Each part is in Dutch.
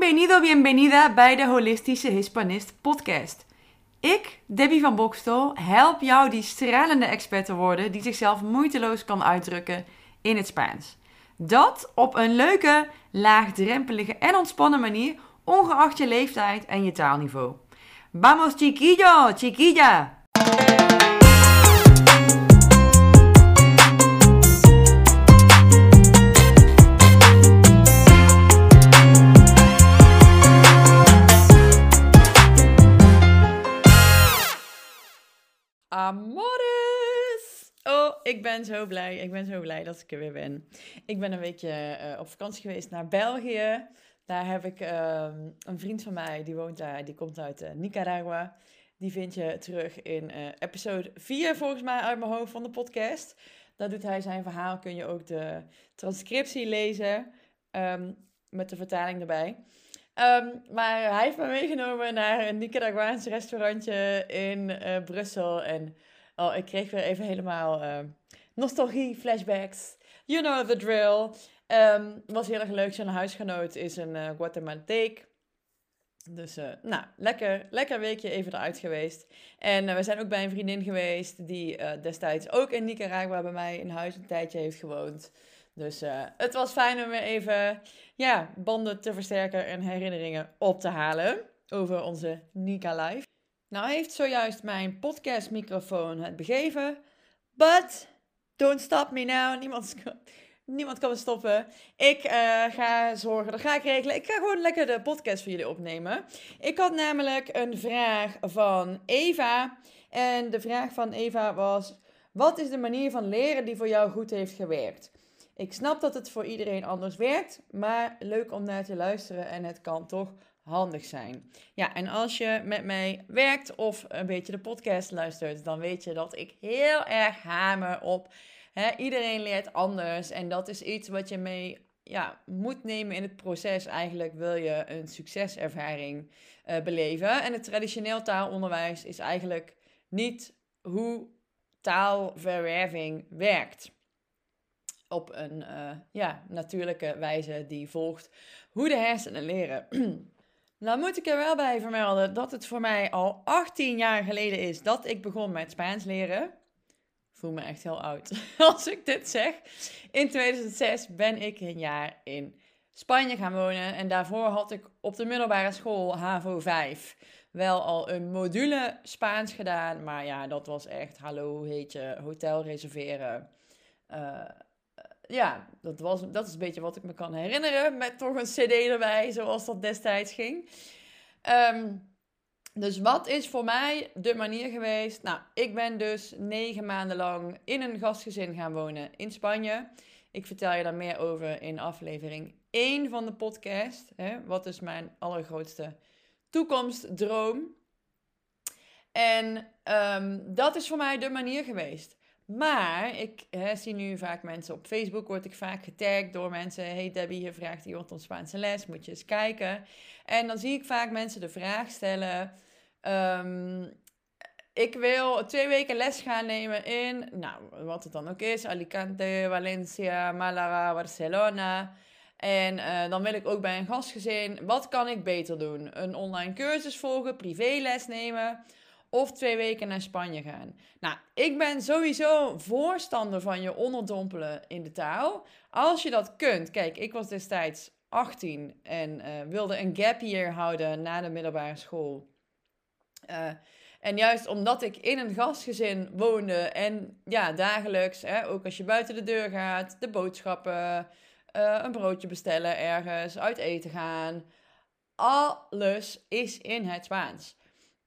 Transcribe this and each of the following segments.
Bienvenido, bienvenida bij de Holistische Hispanist podcast. Ik, Debbie van Bokstel, help jou die stralende expert te worden die zichzelf moeiteloos kan uitdrukken in het Spaans. Dat op een leuke, laagdrempelige en ontspannen manier, ongeacht je leeftijd en je taalniveau. Vamos chiquillo, chiquilla! Amores! Oh, ik ben zo blij. Ik ben zo blij dat ik er weer ben. Ik ben een weekje op vakantie geweest naar België. Daar heb ik een vriend van mij, die woont daar, die komt uit Nicaragua. Die vind je terug in episode 4 volgens mij uit mijn hoofd van de podcast. Daar doet hij zijn verhaal, kun je ook de transcriptie lezen met de vertaling erbij. Maar hij heeft me meegenomen naar een Nicaraguaans restaurantje in Brussel. En ik kreeg weer even helemaal nostalgie, flashbacks. You know the drill. Was heel erg leuk. Zijn huisgenoot is een Guatemalteek. Dus lekker weekje even eruit geweest. En we zijn ook bij een vriendin geweest die destijds ook in Nicaragua bij mij in huis een tijdje heeft gewoond. Dus het was fijn om weer even banden te versterken en herinneringen op te halen over onze Nika Life. Nou heeft zojuist mijn podcastmicrofoon het begeven, but don't stop me now. Niemand kan me stoppen. Ik ga zorgen, dat ga ik regelen. Ik ga gewoon lekker de podcast voor jullie opnemen. Ik had namelijk een vraag van Eva. En de vraag van Eva was: wat is de manier van leren die voor jou goed heeft gewerkt? Ik snap dat het voor iedereen anders werkt, maar leuk om naar te luisteren en het kan toch handig zijn. Ja, en als je met mij werkt of een beetje de podcast luistert, dan weet je dat ik heel erg hamer op iedereen leert anders. En dat is iets wat je mee moet nemen in het proces. Eigenlijk wil je een succeservaring beleven. En het traditioneel taalonderwijs is eigenlijk niet hoe taalverwerving werkt. Op een natuurlijke wijze die volgt hoe de hersenen leren. Nou moet ik er wel bij vermelden dat het voor mij al 18 jaar geleden is dat ik begon met Spaans leren. Ik voel me echt heel oud als ik dit zeg. In 2006 ben ik een jaar in Spanje gaan wonen. En daarvoor had ik op de middelbare school HAVO 5 wel al een module Spaans gedaan. Maar ja, dat was echt, hallo, heet je, hotel reserveren. Dat is een beetje wat ik me kan herinneren. Met toch een cd erbij, zoals dat destijds ging. Dus wat is voor mij de manier geweest? Nou, ik ben dus 9 maanden lang in een gastgezin gaan wonen in Spanje. Ik vertel je daar meer over in aflevering 1 van de podcast. Wat is mijn allergrootste toekomstdroom? En dat is voor mij de manier geweest. Maar ik zie nu vaak mensen op Facebook, word ik vaak getagd door mensen. Hey Debbie, je vraagt iemand om Spaanse les, moet je eens kijken. En dan zie ik vaak mensen de vraag stellen: ik wil 2 weken les gaan nemen in, wat het dan ook is, Alicante, Valencia, Málaga, Barcelona. En dan wil ik ook bij een gastgezin, wat kan ik beter doen? Een online cursus volgen, privéles nemen of 2 weken naar Spanje gaan. Nou, ik ben sowieso voorstander van je onderdompelen in de taal. Als je dat kunt. Kijk, ik was destijds 18 en wilde een gap year houden na de middelbare school. En juist omdat ik in een gastgezin woonde en dagelijks, ook als je buiten de deur gaat, de boodschappen, een broodje bestellen ergens, uit eten gaan. Alles is in het Spaans.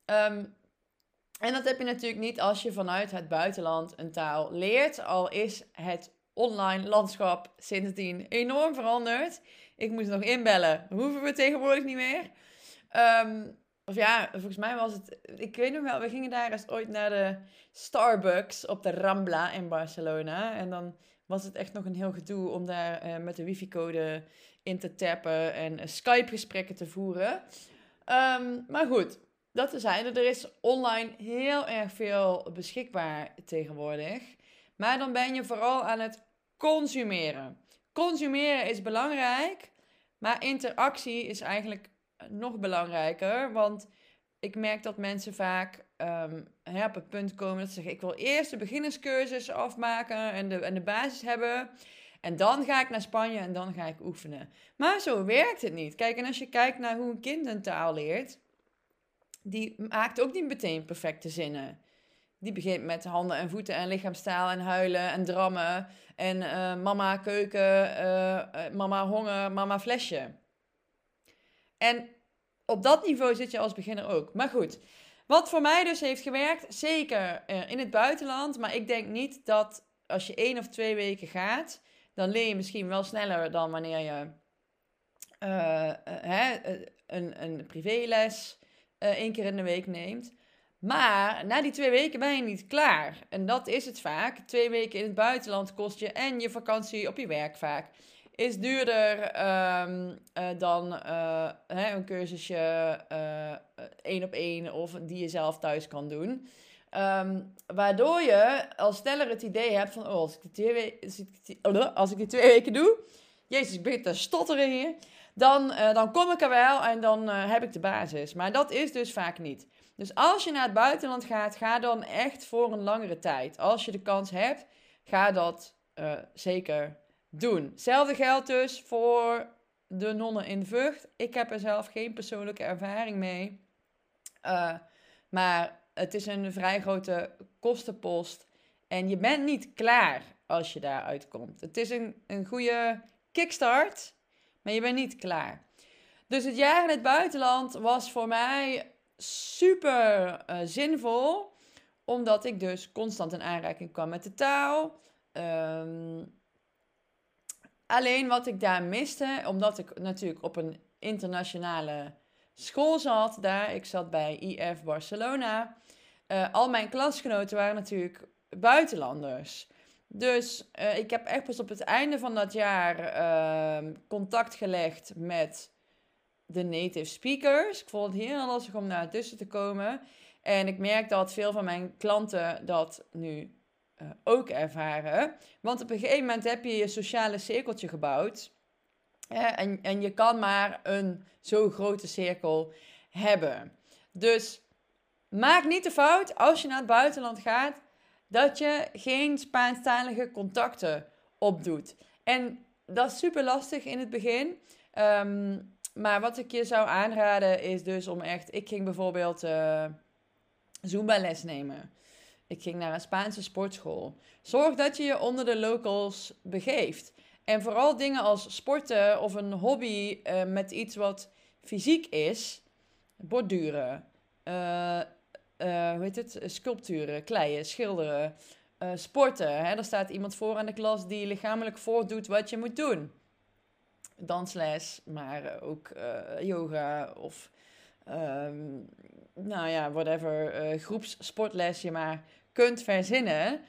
En dat heb je natuurlijk niet als je vanuit het buitenland een taal leert. Al is het online landschap sindsdien enorm veranderd. Ik moest nog inbellen. Hoeven we tegenwoordig niet meer. Volgens mij was het... Ik weet nog wel, we gingen daar eens ooit naar de Starbucks op de Rambla in Barcelona. En dan was het echt nog een heel gedoe om daar met de wifi-code in te tappen en Skype-gesprekken te voeren. Maar goed, dat terzijde. Er is online heel erg veel beschikbaar tegenwoordig. Maar dan ben je vooral aan het consumeren. Consumeren is belangrijk, Maar interactie is eigenlijk nog belangrijker, want ik merk dat mensen vaak op het punt komen dat ze zeggen, ik wil eerst de beginnerscursus afmaken en de basis hebben. En dan ga ik naar Spanje en dan ga ik oefenen. Maar zo werkt het niet. Kijk, en als je kijkt naar hoe een kind een taal leert, die maakt ook niet meteen perfecte zinnen. Die begint met handen en voeten en lichaamstaal en huilen en drammen. En mama keuken, mama honger, mama flesje. En op dat niveau zit je als beginner ook. Maar goed, wat voor mij dus heeft gewerkt, zeker in het buitenland. Maar ik denk niet dat als je 1 of 2 weken gaat, dan leer je misschien wel sneller dan wanneer je een privéles 1 keer in de week neemt. Maar na die 2 weken ben je niet klaar. En dat is het vaak. 2 weken in het buitenland kost je en je vakantie op je werk vaak. Is duurder dan een cursusje 1 op 1 of die je zelf thuis kan doen. Waardoor je al sneller het idee hebt van, als ik die 2 weken doe, jezus, ik begin te stotteren hier, dan kom ik er wel en dan heb ik de basis. Maar dat is dus vaak niet. Dus als je naar het buitenland gaat, ga dan echt voor een langere tijd. Als je de kans hebt, ga dat zeker doen. Hetzelfde geldt dus voor de nonnen in Vught. Ik heb er zelf geen persoonlijke ervaring mee. Maar het is een vrij grote kostenpost. En je bent niet klaar als je daar uitkomt. Het is een goede kickstart, maar je bent niet klaar. Dus het jaar in het buitenland was voor mij super zinvol. Omdat ik dus constant in aanraking kwam met de taal. Alleen wat ik daar miste, omdat ik natuurlijk op een internationale school zat daar. Ik zat bij IF Barcelona. Al mijn klasgenoten waren natuurlijk buitenlanders. Dus ik heb echt pas op het einde van dat jaar contact gelegd met de native speakers. Ik vond het heel lastig om daar tussen te komen. En ik merk dat veel van mijn klanten dat nu ook ervaren. Want op een gegeven moment heb je je sociale cirkeltje gebouwd. En je kan maar een zo grote cirkel hebben. Dus maak niet de fout als je naar het buitenland gaat, dat je geen Spaanstalige contacten opdoet. En dat is super lastig in het begin. Maar wat ik je zou aanraden is dus om echt... Ik ging bijvoorbeeld Zumba-les nemen. Ik ging naar een Spaanse sportschool. Zorg dat je je onder de locals begeeft. En vooral dingen als sporten of een hobby met iets wat fysiek is. Borduren, sculpturen, kleien, schilderen, sporten. Hè? Er staat iemand voor aan de klas die lichamelijk voordoet wat je moet doen. Dansles, maar ook yoga of whatever groepssportles je maar kunt verzinnen.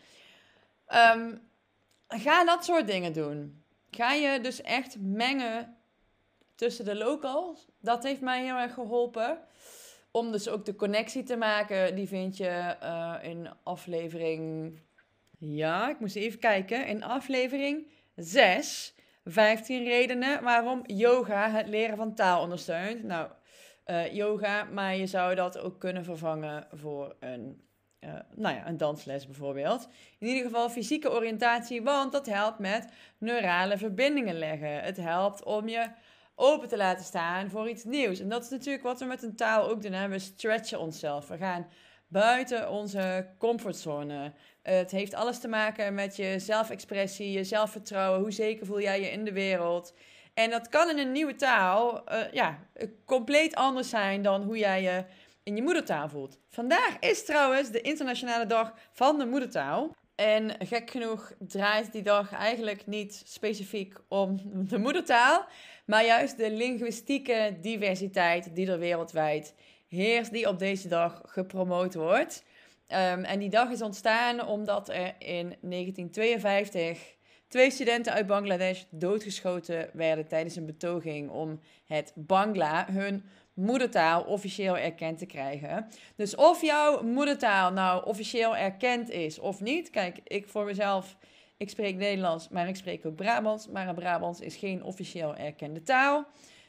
Ga dat soort dingen doen. Ga je dus echt mengen tussen de locals. Dat heeft mij heel erg geholpen. Om dus ook de connectie te maken. Die vind je in aflevering... Ja, ik moest even kijken. In aflevering 6... 15 redenen waarom yoga het leren van taal ondersteunt. Nou, yoga, maar je zou dat ook kunnen vervangen voor een dansles bijvoorbeeld. In ieder geval fysieke oriëntatie, want dat helpt met neurale verbindingen leggen. Het helpt om je open te laten staan voor iets nieuws. En dat is natuurlijk wat we met een taal ook doen. Hè? We stretchen onszelf. We gaan buiten onze comfortzone. Het heeft alles te maken met je zelfexpressie, je zelfvertrouwen. Hoe zeker voel jij je in de wereld? En dat kan in een nieuwe taal compleet anders zijn dan hoe jij je in je moedertaal voelt. Vandaag is trouwens de internationale dag van de moedertaal. En gek genoeg draait die dag eigenlijk niet specifiek om de moedertaal, maar juist de linguïstieke diversiteit die er wereldwijd heerst, die op deze dag gepromoot wordt. En die dag is ontstaan omdat er in 1952 2 studenten uit Bangladesh doodgeschoten werden tijdens een betoging om het Bangla, hun moedertaal, officieel erkend te krijgen. Dus of jouw moedertaal nou officieel erkend is of niet, kijk, ik voor mezelf, Ik spreek Nederlands, maar ik spreek ook Brabants. Maar Brabants is geen officieel erkende taal.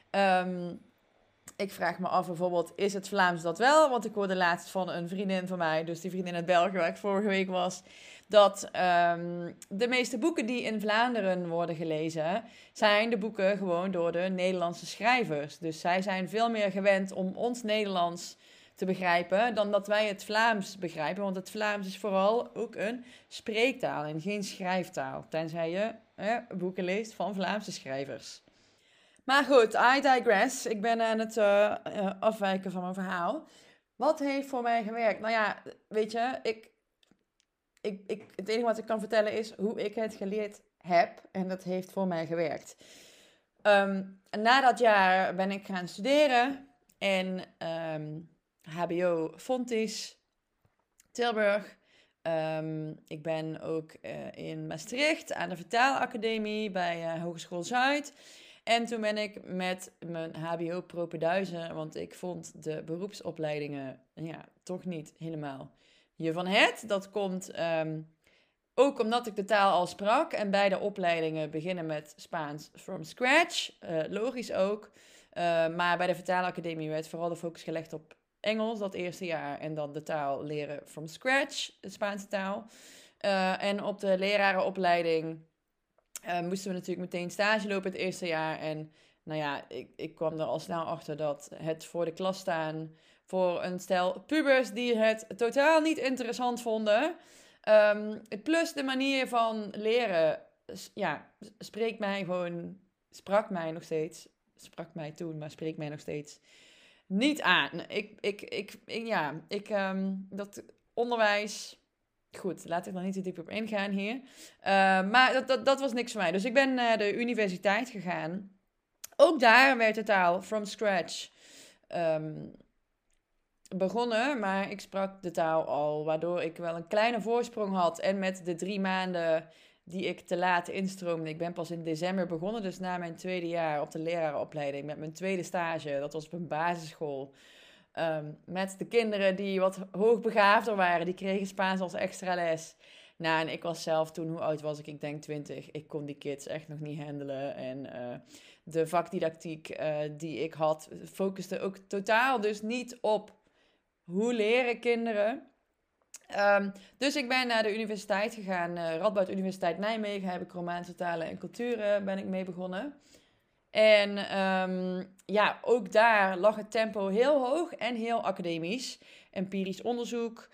Ik vraag me af bijvoorbeeld, is het Vlaams dat wel? Want ik hoorde laatst van een vriendin van mij, dus die vriendin uit België waar ik vorige week was, dat de meeste boeken die in Vlaanderen worden gelezen, zijn de boeken gewoon door de Nederlandse schrijvers. Dus zij zijn veel meer gewend om ons Nederlands te begrijpen dan dat wij het Vlaams begrijpen. Want het Vlaams is vooral ook een spreektaal en geen schrijftaal. Tenzij je boeken leest van Vlaamse schrijvers. Maar goed, I digress. Ik ben aan het afwijken van mijn verhaal. Wat heeft voor mij gewerkt? Nou ja, weet je, het enige wat ik kan vertellen is hoe ik het geleerd heb. En dat heeft voor mij gewerkt. Na dat jaar ben ik gaan studeren. En HBO Fontys, Tilburg. Ik ben ook in Maastricht aan de Vertaalacademie bij Hogeschool Zuid. En toen ben ik met mijn HBO propeduizen, want ik vond de beroepsopleidingen toch niet helemaal je van het. Dat komt ook omdat ik de taal al sprak en beide opleidingen beginnen met Spaans from scratch. Logisch ook. Maar bij de Vertaalacademie werd vooral de focus gelegd op Engels dat eerste jaar en dan de taal leren from scratch, de Spaanse taal. En op de lerarenopleiding moesten we natuurlijk meteen stage lopen het eerste jaar. En nou ja, ik kwam er al snel achter dat het voor de klas staan voor een stel pubers die het totaal niet interessant vonden. Plus de manier van leren, sprak mij nog steeds, sprak mij toen, maar spreekt mij nog steeds niet aan. Dat onderwijs. Goed, laat ik er niet te diep op ingaan hier. Maar dat was niks voor mij. Dus ik ben naar de universiteit gegaan. Ook daar werd de taal from scratch begonnen. Maar ik sprak de taal al, waardoor ik wel een kleine voorsprong had. En met de 3 maanden die ik te laat instroomde. Ik ben pas in december begonnen, dus na mijn tweede jaar op de lerarenopleiding. Met mijn tweede stage, dat was op een basisschool. Met de kinderen die wat hoogbegaafder waren. Die kregen Spaans als extra les. Nou, en ik was zelf toen, hoe oud was ik? Ik denk 20. Ik kon die kids echt nog niet handelen. En de vakdidactiek die ik had, focuste ook totaal dus niet op hoe leren kinderen. Dus ik ben naar de universiteit gegaan. Radboud Universiteit Nijmegen heb ik Romaanse talen en culturen ben ik mee begonnen. En ook daar lag het tempo heel hoog en heel academisch. Empirisch onderzoek.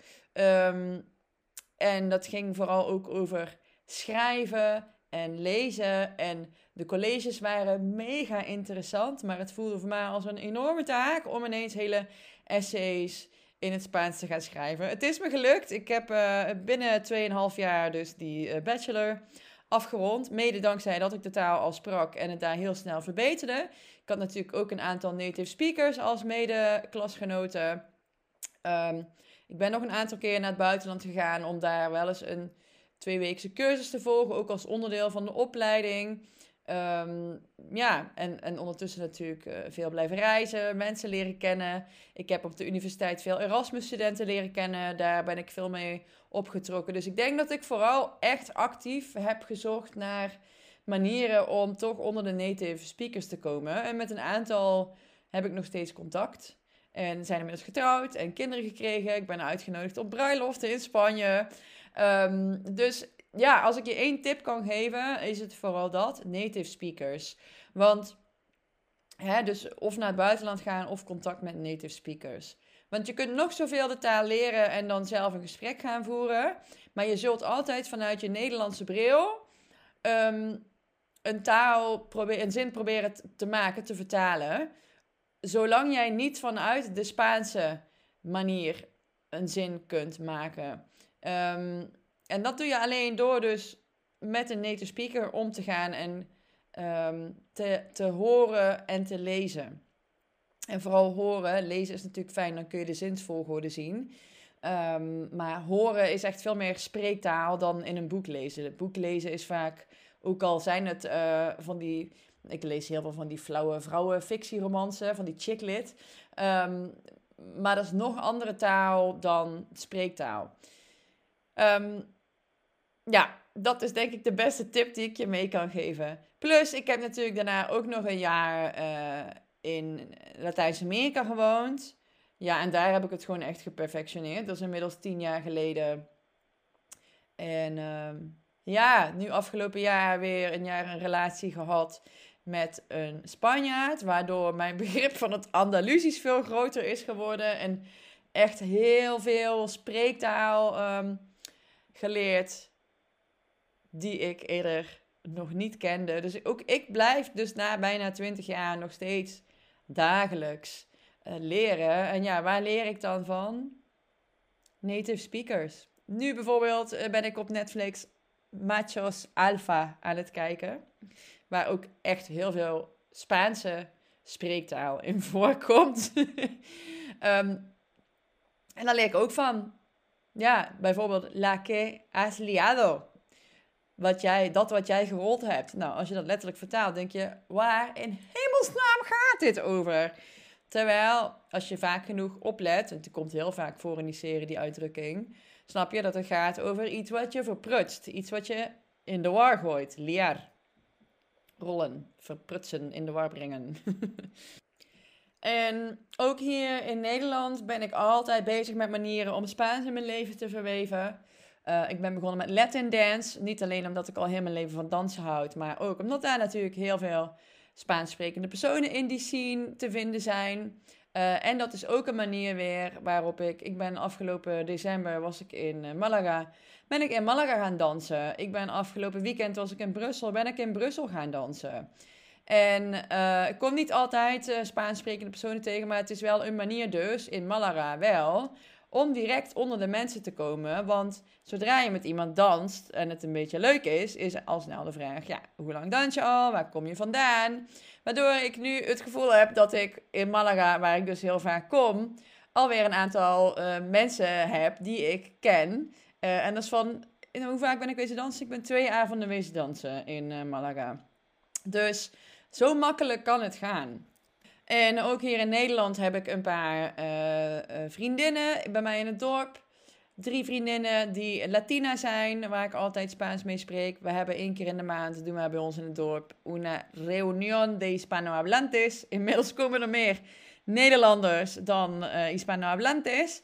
En dat ging vooral ook over schrijven en lezen. En de colleges waren mega interessant. Maar het voelde voor mij als een enorme taak om ineens hele essays in het Spaans te gaan schrijven. Het is me gelukt. Ik heb binnen 2,5 jaar dus die bachelor afgerond. Mede dankzij dat ik de taal al sprak en het daar heel snel verbeterde. Ik had natuurlijk ook een aantal native speakers als mede-klasgenoten. Ik ben nog een aantal keer naar het buitenland gegaan om daar wel eens een 2-weekse cursus te volgen. Ook als onderdeel van de opleiding. En ondertussen natuurlijk veel blijven reizen, mensen leren kennen. Ik heb op de universiteit veel Erasmus-studenten leren kennen. Daar ben ik veel mee opgetrokken. Dus ik denk dat ik vooral echt actief heb gezocht naar manieren om toch onder de native speakers te komen. En met een aantal heb ik nog steeds contact. En zijn inmiddels getrouwd en kinderen gekregen. Ik ben uitgenodigd op bruiloften in Spanje. Dus ja, als ik je 1 tip kan geven, is het vooral dat. Native speakers. Want, dus of naar het buitenland gaan of contact met native speakers. Want je kunt nog zoveel de taal leren en dan zelf een gesprek gaan voeren. Maar je zult altijd vanuit je Nederlandse bril een zin proberen te maken, te vertalen. Zolang jij niet vanuit de Spaanse manier een zin kunt maken. En dat doe je alleen door dus met een native speaker om te gaan en te horen en te lezen. En vooral horen, lezen is natuurlijk fijn, dan kun je de zinsvolgorde zien. Maar horen is echt veel meer spreektaal dan in een boek lezen. Het boek lezen is vaak, ook al zijn het ik lees heel veel van die flauwe vrouwenfictieromansen, van die chicklit. Maar dat is nog andere taal dan spreektaal. dat is denk ik de beste tip die ik je mee kan geven. Plus, ik heb natuurlijk daarna ook nog een jaar in Latijns-Amerika gewoond. Ja, en daar heb ik het gewoon echt geperfectioneerd. Dat is inmiddels 10 jaar geleden. En ja, nu afgelopen jaar weer een jaar een relatie gehad met een Spanjaard. Waardoor mijn begrip van het Andalusisch veel groter is geworden. En echt heel veel spreektaal geleerd die ik eerder nog niet kende. Dus ook ik blijf dus na bijna 20 jaar nog steeds dagelijks leren. En ja, waar leer ik dan van? Native speakers. Nu bijvoorbeeld ben ik op Netflix Machos Alpha aan het kijken. Waar ook echt heel veel Spaanse spreektaal in voorkomt. En daar leer ik ook van. Ja, bijvoorbeeld la que has liado. Wat jij gerold hebt. Nou, als je dat letterlijk vertaalt, denk je, waar in hemelsnaam gaat dit over? Terwijl, als je vaak genoeg oplet, en het komt heel vaak voor in die serie, die uitdrukking, snap je dat het gaat over iets wat je verprutst. Iets wat je in de war gooit. Liar. Rollen. Verprutsen, in de war brengen. En ook hier in Nederland ben ik altijd bezig met manieren om Spaans in mijn leven te verweven. Ik ben begonnen met Latin dance. Niet alleen omdat ik al heel mijn leven van dansen houd, maar ook omdat daar natuurlijk heel veel Spaans sprekende personen in die scene te vinden zijn. En dat is ook een manier weer waarop ik ben afgelopen december was ik in Malaga. Ben ik in Malaga gaan dansen. Afgelopen weekend was ik in Brussel. Ben ik in Brussel gaan dansen. En ik kom niet altijd Spaans sprekende personen tegen, maar het is wel een manier dus, in Malaga wel, om direct onder de mensen te komen. Want zodra je met iemand danst en het een beetje leuk is al snel de vraag, ja, hoe lang dans je al? Waar kom je vandaan? Waardoor ik nu het gevoel heb dat ik in Malaga, waar ik dus heel vaak kom, alweer een aantal mensen heb die ik ken. En dat is van, hoe vaak ben ik wezen dansen? Ik ben 2 avonden wezen dansen in Malaga. Dus zo makkelijk kan het gaan. En ook hier in Nederland heb ik een paar vriendinnen bij mij in het dorp. 3 vriendinnen die Latina zijn, waar ik altijd Spaans mee spreek. We hebben 1 keer in de maand, doen we bij ons in het dorp, una reunión de hispanohablantes. Inmiddels komen er meer Nederlanders dan hispanohablantes.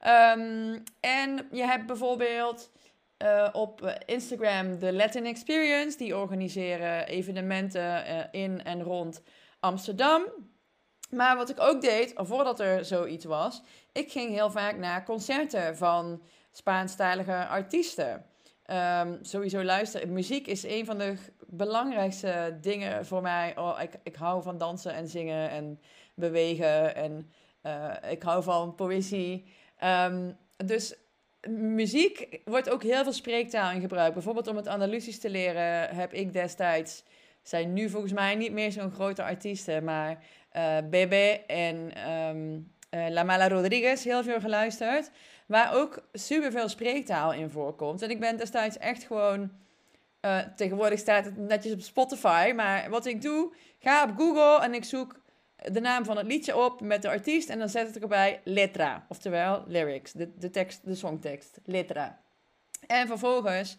En je hebt bijvoorbeeld op Instagram de Latin Experience. Die organiseren evenementen in en rond Amsterdam. Maar wat ik ook deed, voordat er zoiets was, ik ging heel vaak naar concerten van Spaanstalige artiesten. Sowieso luisteren. Muziek is een van de belangrijkste dingen voor mij. Oh, ik hou van dansen en zingen en bewegen. En ik hou van poëzie. Dus muziek wordt ook heel veel spreektaal in gebruikt. Bijvoorbeeld om het Andalusisch te leren heb ik destijds, zijn nu volgens mij niet meer zo'n grote artiesten, maar Bebe en La Mala Rodriguez heel veel geluisterd. Waar ook superveel spreektaal in voorkomt. En ik ben destijds echt gewoon, tegenwoordig staat het netjes op Spotify, maar wat ik doe, ga op Google en ik zoek de naam van het liedje op met de artiest en dan zet ik erbij letra, oftewel lyrics, de tekst, de songtekst, letra. En vervolgens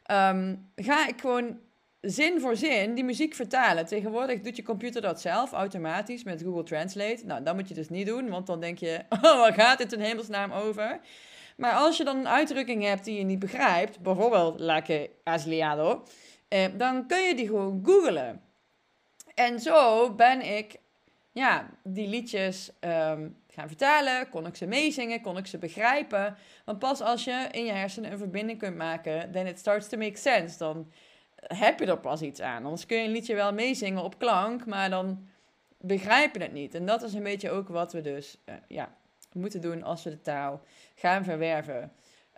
ga ik gewoon zin voor zin die muziek vertalen. Tegenwoordig doet je computer dat zelf automatisch met Google Translate. Nou, dat moet je dus niet doen, want dan denk je, oh, waar gaat dit in hemelsnaam over? Maar als je dan een uitdrukking hebt die je niet begrijpt, bijvoorbeeld la que has liado, dan kun je die gewoon googlen. En zo ben ik die liedjes gaan vertalen, kon ik ze meezingen, kon ik ze begrijpen. Want pas als je in je hersenen een verbinding kunt maken, then it starts to make sense. Dan heb je er pas iets aan. Anders kun je een liedje wel meezingen op klank, maar dan begrijp je het niet. En dat is een beetje ook wat we dus moeten doen als we de taal gaan verwerven.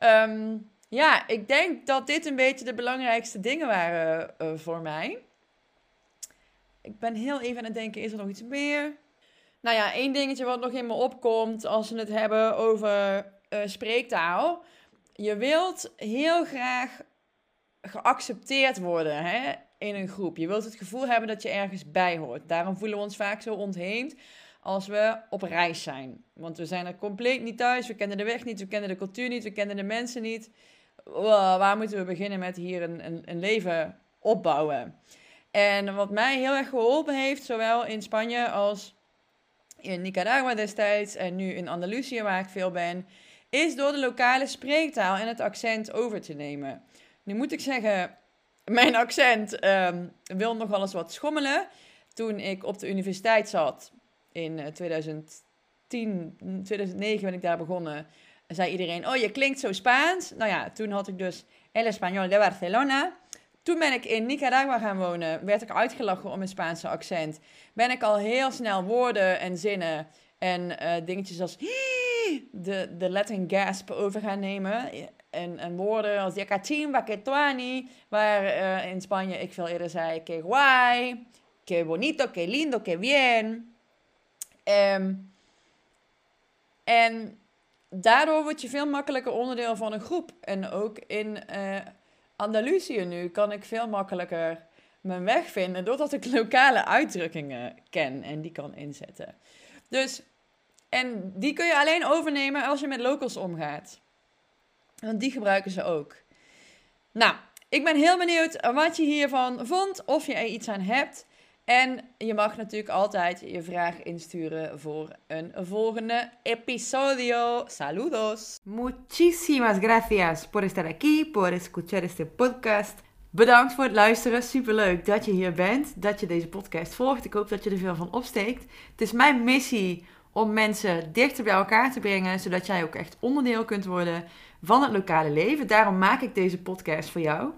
Ik denk dat dit een beetje de belangrijkste dingen waren voor mij. Ik ben heel even aan het denken, is er nog iets meer? Nou ja, 1 dingetje wat nog in me opkomt als we het hebben over spreektaal. Je wilt heel graag geaccepteerd worden in een groep. Je wilt het gevoel hebben dat je ergens bij hoort. Daarom voelen we ons vaak zo ontheemd als we op reis zijn. Want we zijn er compleet niet thuis, we kennen de weg niet, we kennen de cultuur niet, we kennen de mensen niet. waar moeten we beginnen met hier een leven opbouwen? En wat mij heel erg geholpen heeft, zowel in Spanje als in Nicaragua destijds en nu in Andalusië waar ik veel ben, is door de lokale spreektaal en het accent over te nemen. Nu moet ik zeggen, mijn accent wil nog wel eens wat schommelen. Toen ik op de universiteit zat in 2009 ben ik daar begonnen, zei iedereen, oh je klinkt zo Spaans. Nou ja, toen had ik dus El Español de Barcelona. Toen ben ik in Nicaragua gaan wonen, werd ik uitgelachen om mijn Spaanse accent. Ben ik al heel snel woorden en zinnen en dingetjes als de Latin gasp over gaan nemen. En woorden als Yakachimba, Ketuani, waar in Spanje ik veel eerder zei que guay, que bonito, que lindo, que bien. En daardoor word je veel makkelijker onderdeel van een groep. En ook in Andalusië nu kan ik veel makkelijker mijn weg vinden, doordat ik lokale uitdrukkingen ken en die kan inzetten. Dus, en die kun je alleen overnemen als je met locals omgaat. Want die gebruiken ze ook. Nou, ik ben heel benieuwd wat je hiervan vond, of je er iets aan hebt. En je mag natuurlijk altijd je vraag insturen voor een volgende episodio. Saludos! Muchísimas gracias por estar aquí, por escuchar este podcast. Bedankt voor het luisteren. Superleuk dat je hier bent, dat je deze podcast volgt. Ik hoop dat je er veel van opsteekt. Het is mijn missie om mensen dichter bij elkaar te brengen, zodat jij ook echt onderdeel kunt worden van het lokale leven. Daarom maak ik deze podcast voor jou.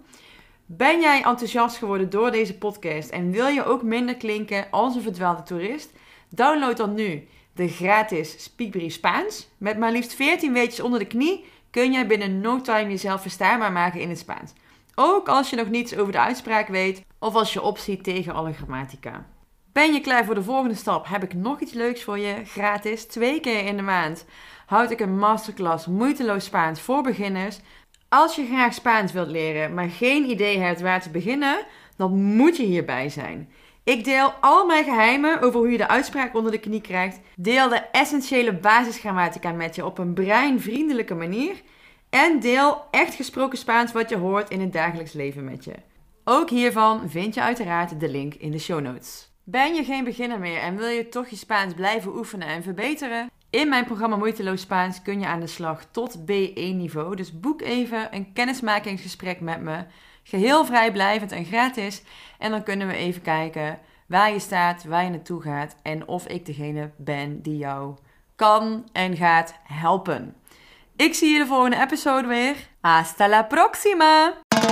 Ben jij enthousiast geworden door deze podcast en wil je ook minder klinken als een verdwaalde toerist? Download dan nu de gratis Speakbrief Spaans. Met maar liefst 14 weetjes onder de knie kun jij binnen no time jezelf verstaanbaar maken in het Spaans. Ook als je nog niets over de uitspraak weet of als je opziet tegen alle grammatica. Ben je klaar voor de volgende stap? Heb ik nog iets leuks voor je. Gratis, 2 keer in de maand houd ik een masterclass moeiteloos Spaans voor beginners. Als je graag Spaans wilt leren, maar geen idee hebt waar te beginnen, dan moet je hierbij zijn. Ik deel al mijn geheimen over hoe je de uitspraak onder de knie krijgt. Deel de essentiële basisgrammatica met je op een breinvriendelijke manier. En deel echt gesproken Spaans wat je hoort in het dagelijks leven met je. Ook hiervan vind je uiteraard de link in de show notes. Ben je geen beginner meer en wil je toch je Spaans blijven oefenen en verbeteren? In mijn programma Moeiteloos Spaans kun je aan de slag tot B1-niveau. Dus boek even een kennismakingsgesprek met me. Geheel vrijblijvend en gratis. En dan kunnen we even kijken waar je staat, waar je naartoe gaat. En of ik degene ben die jou kan en gaat helpen. Ik zie je de volgende episode weer. Hasta la próxima!